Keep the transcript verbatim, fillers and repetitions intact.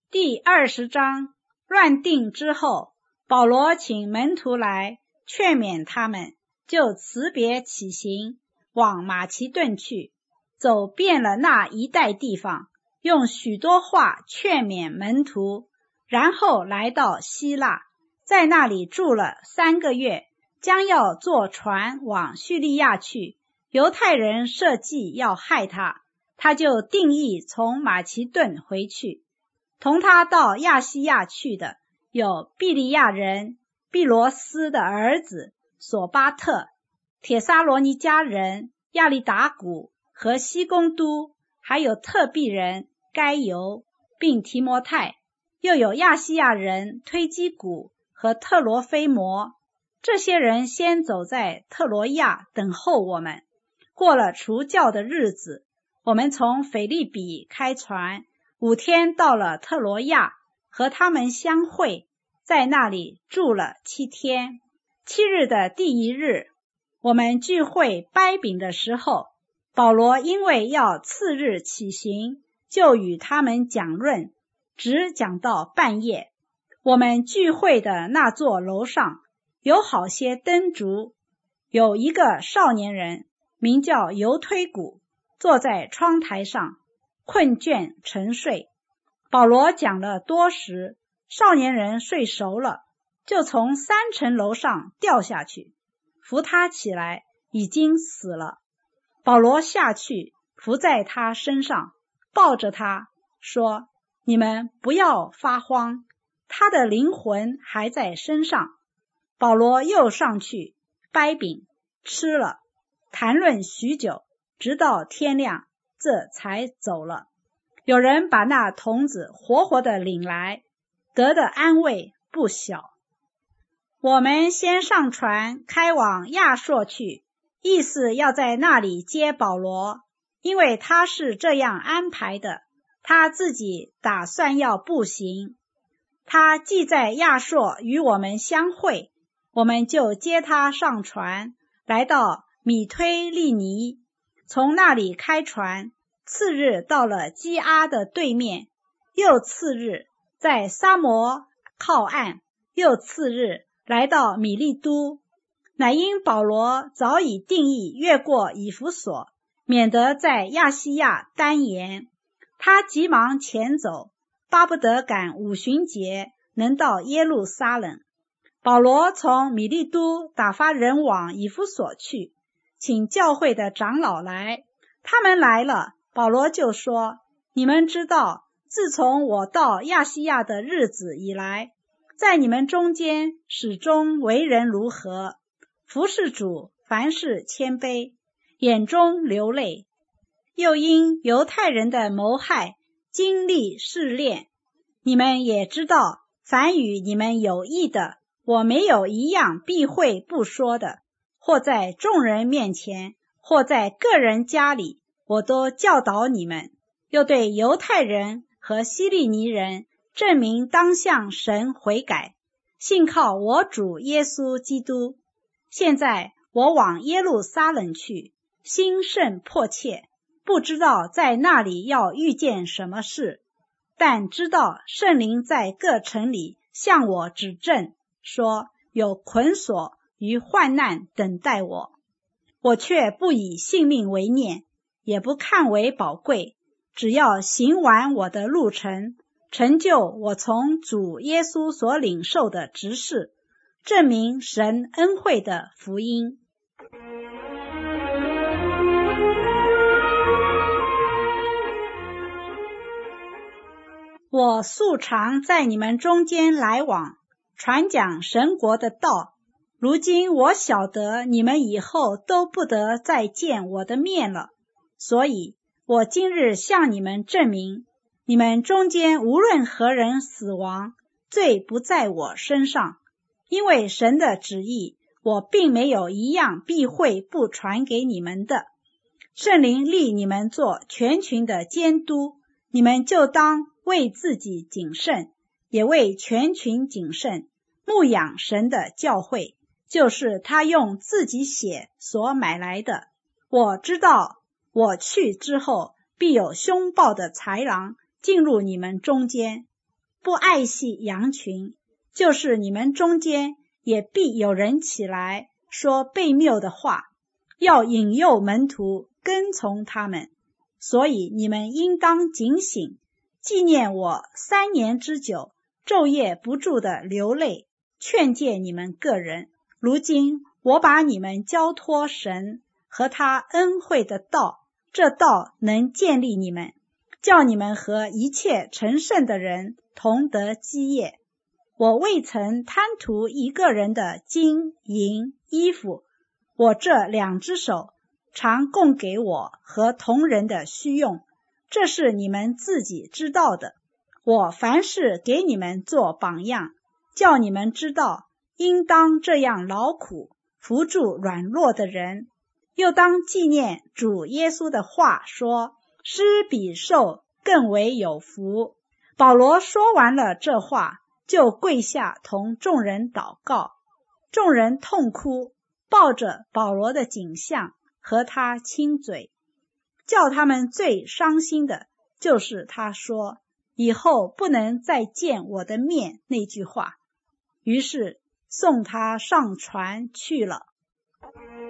第二十章，乱定之后，保罗请门徒来劝勉他们，就辞别起行，往马其顿去，走遍了那一带地方，用许多话劝勉门徒，然后来到希腊，在那里住了三个月，将要坐船往叙利亚去。犹太人设计要害他，他就定义从马其顿回去。同他到亚细亚去的有庇利亚人毕罗斯的儿子索巴特、帖撒罗尼迦人亚利达古和西公都，还有特庇人该犹，并提摩太，又有亚细亚人推基古和特罗菲摩。这些人先走在特罗亚等候我们。过了除酵的日子，我们从腓立比开船，五天到了特罗亚，和他们相会，在那里住了七天。七日的第一日，我们聚会掰饼的时候，保罗因为要次日起行，就与他们讲论，直讲到半夜。我们聚会的那座楼上有好些灯烛，有一个少年人名叫犹推古，坐在窗台上困倦沉睡。保罗讲了多时，少年人睡熟了，就从三层楼上掉下去，扶他起来，已经死了。保罗下去伏在他身上，抱着他说，你们不要发慌，他的灵魂还在身上。保罗又上去掰饼吃了，谈论许久，直到天亮，这才走了。有人把那童子活活的领来，得的安慰不小。我们先上船开往亚朔去，意思要在那里接保罗，因为他是这样安排的，他自己打算要步行。他既在亚朔与我们相会，我们就接他上船，来到米推利尼，从那里开船，次日到了基阿的对面，又次日在撒摩靠岸，又次日来到米利都。乃因保罗早已定义越过以弗所，免得在亚细亚单言，他急忙前走，巴不得赶五旬节能到耶路撒冷。保罗从米利都打发人往以弗所去，请教会的长老来。他们来了，保罗就说，你们知道，自从我到亚细亚的日子以来，在你们中间始终为人如何，服侍主，凡事谦卑，眼中流泪，又因犹太人的谋害经历试炼。你们也知道，凡与你们有益的，我没有一样避讳不说的，或在众人面前，或在个人家里，我都教导你们，又对犹太人和希利尼人证明当向神悔改，信靠我主耶稣基督。现在我往耶路撒冷去，心甚迫切，不知道在那里要遇见什么事，但知道圣灵在各城里向我指证，说有捆锁与患难等待我。我却不以性命为念，也不看为宝贵，只要行完我的路程，成就我从主耶稣所领受的职事，证明神恩惠的福音。我素常在你们中间来往，传讲神国的道，如今我晓得你们以后都不得再见我的面了，所以我今日向你们证明，你们中间无论何人死亡，罪不在我身上，因为神的旨意，我并没有一样避讳不传给你们的。圣灵立你们做全群的监督，你们就当为自己谨慎，也为全群谨慎，牧养神的教会，就是他用自己血所买来的。我知道我去之后，必有凶暴的豺狼进入你们中间， 不爱惜羊群，就是你们中间也必有人起来说悖谬的话，要引诱门徒跟从他们。所以你们应当警醒，纪念我三年之久，昼夜不住的流泪，劝诫你们个人。如今我把你们交托神和他恩惠的道，这道能建立你们，叫你们和一切成圣的人同得基业。我未曾贪图一个人的金银衣服，我这两只手常供给我和同人的需用，这是你们自己知道的。我凡事给你们做榜样，叫你们知道应当这样劳苦，扶助软弱的人，又当纪念主耶稣的话说，施比受更为有福。保罗说完了这话，就跪下同众人祷告。众人痛哭，抱着保罗的颈项和他亲嘴。叫他们最伤心的就是他说，以后不能再见我的面那句话。于是送他上船去了。